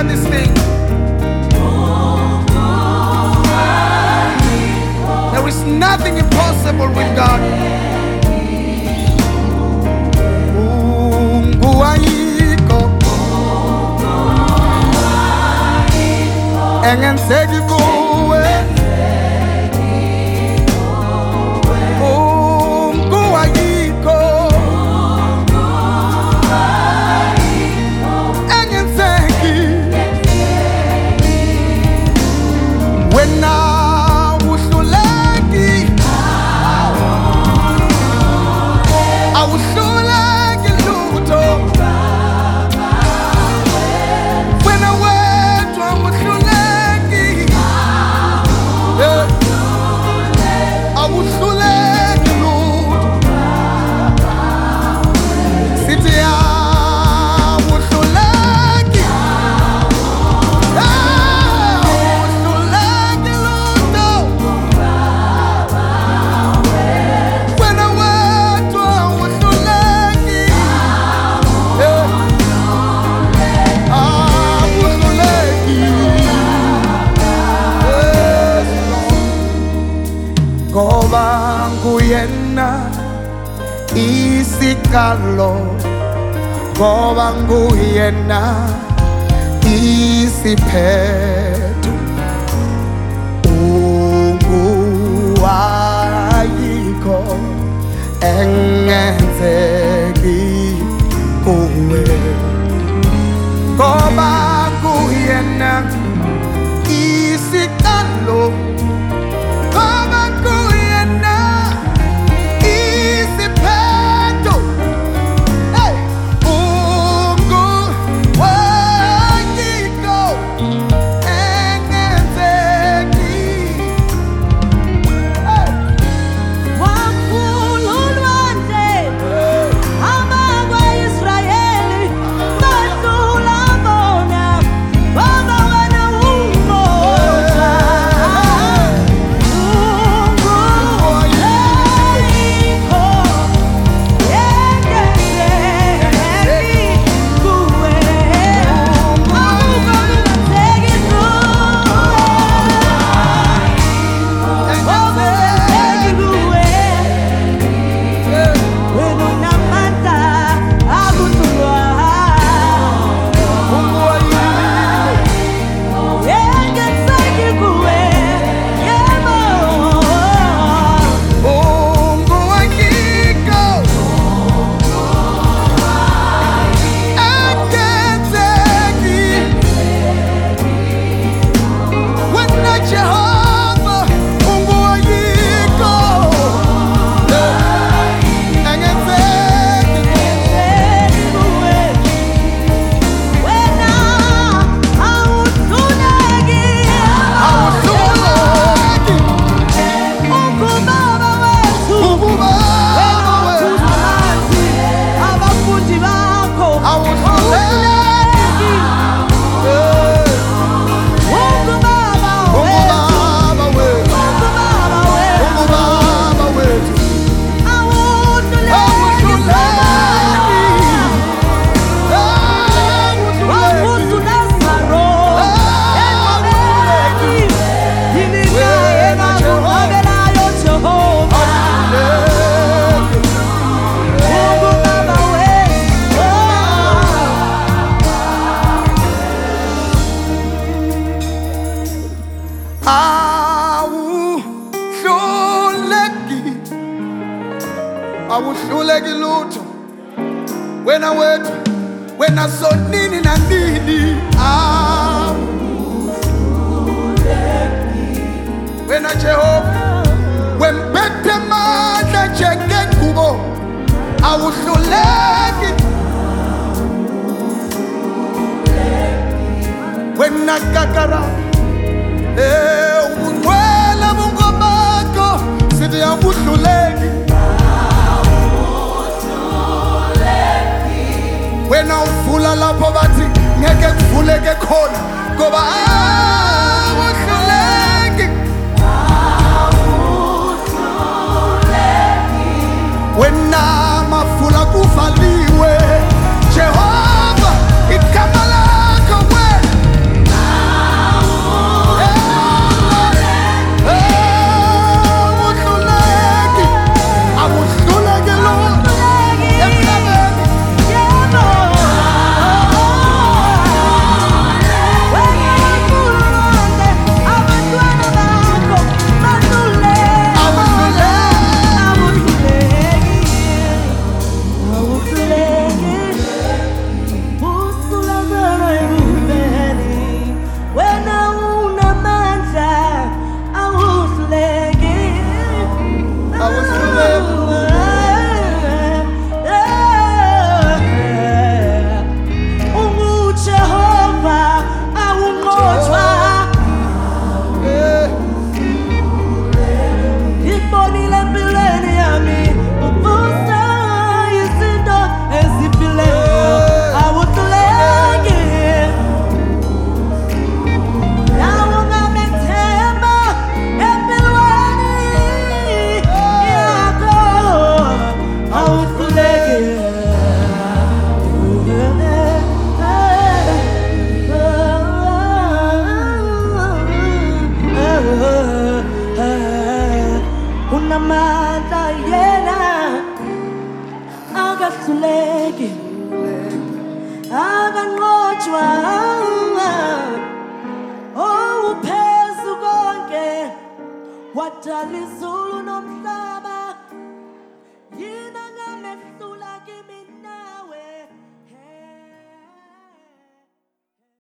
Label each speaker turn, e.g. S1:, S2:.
S1: got this thing. There is nothing impossible with God. Mungu ayiko engenzeki kuwe. Mungu ayiko engenzeki wena uhluleki. Awuhluleki lutho wena wedwa awuhluleki. Awuhluleki lutho sithi awuhluleki. Awuhluleki lutho wena wedwa awuhluleki. Awuhluleki. Ngoba nguyena isikalo, ngoba nguyena isiphetho. Unguwayikho engenzeki kuwe, ngoba nguyena isikalo, ngoba nguyena isiphetho. Hey! Unguwayikho engenzeki. Hey!
S2: Wakhulu ulwandle, abakwa-Israyeli badlula bona, ngoba wena ungodwa. Unguwayikho engenzeki kuwe, awukungenzeki kuwe. Wena unamandla akuthulwa. Engenzeki kuwe, yebo.
S1: Unguwayikho engenzeki wena Jehova. Unguwayikho engenzeki.
S2: Engenzeki kuwe. Wena awuhluleki.
S1: Awuhluleki.
S2: Ungubaba wethu.
S1: Ungubaba
S2: Wena
S1: wethu.
S2: uthulamanzi abafundi bakho.
S1: Awuhluleki.
S2: Ungubaba wethu.
S1: Ungubaba wethu.
S2: Ungubaba wethu.
S1: Ungubaba wethu.
S2: Awuhluleki. Wavusa uLazaro engcwabeni. Yini na engakunqabelayo Jehova. Ungubaba wethu.
S1: Awuhluleki. Awuhluleki lutho wena wethu, wena sonini na nini. Wena Jehova wempethe amandla njengengubo. Awuhluleki. Wena kakara ubungcwele bungobakho sithi awuhluleki. Wena uvula lapho bathi ngeke kuvuleke khona, ngoba awuhluleki. Wena mafula kuvaliwe Jehova, igama lakho wena
S2: wadala izulu nomhlaba